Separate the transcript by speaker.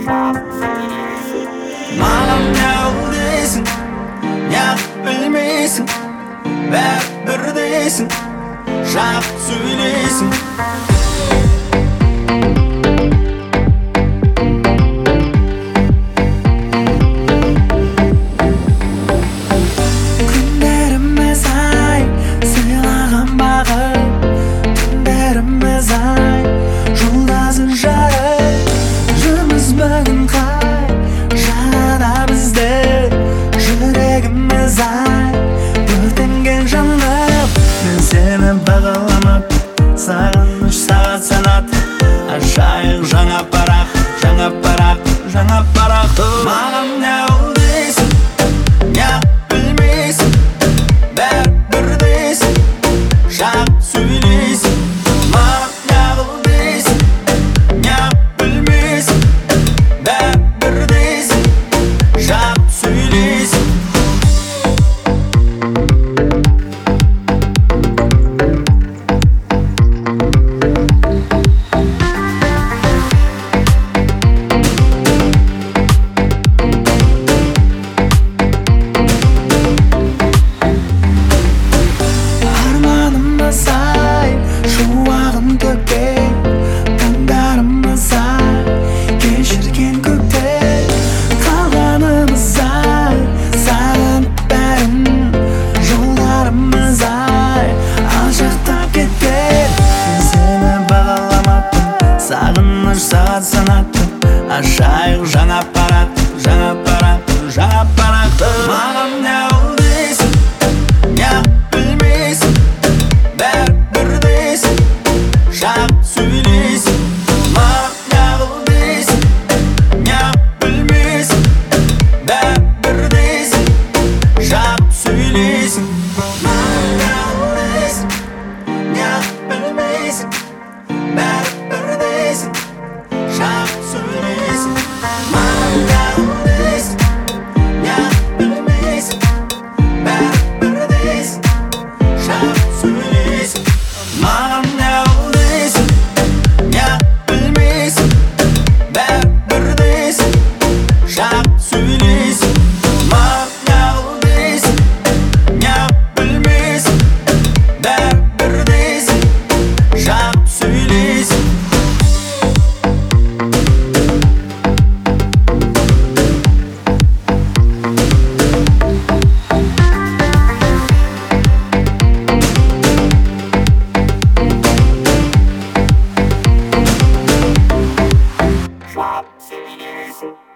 Speaker 1: Mağam ne deysin, ne bilmeysin, bir deysin, şap söyleysin.
Speaker 2: Günlerimiz ay, sığlagan bağı, tunlarimiz ay, Жолдасың жары, жұмыз бүгін қай, жада бізді, жүрегіміз ай, өртенген жанып, мен сені бағаламап, сағыныш сағат санат, ашайық жаңа парақ, жаңа парақ, жаңа парақ. Маған не ол дейсің, не білмейсің, бәрібір дейсің, шақ сөйлейсің. Say, şuağın tökey, tаңдарымыз ай, кешірген көктей, қалғанымыз ай, сағынып бәрін, жолдарымыз ай, алшақтап кеткен. Мен сені бағаламаппын, сағыныш сағат санаттым, ашайық жаңа парақ, жаңа парақ, жаңа парақ. Маған не ол дейсің, не білмейсің, бәрібір дейсің, шақ сөйлейсің. Маған не қыл дейсің, не білмейсің, бәрібір дейсің, шақ сөйлейсің. Маған не қыл дейсің, не білмейсің, бәрібір дейсің, шақ сөйлейсің. Маған не қыл дейсің, не білмейсің, бәрібір дейсің, шақ сөйлейсің. Маған не ол дейсің, не білмейсің, бәрібір дейсің, шақ сөйлейсің. Маған не ол дейсің, не білмейсің, бәрібір дейсің, шақ сөйлейсің.
Speaker 1: Şap söyleysin.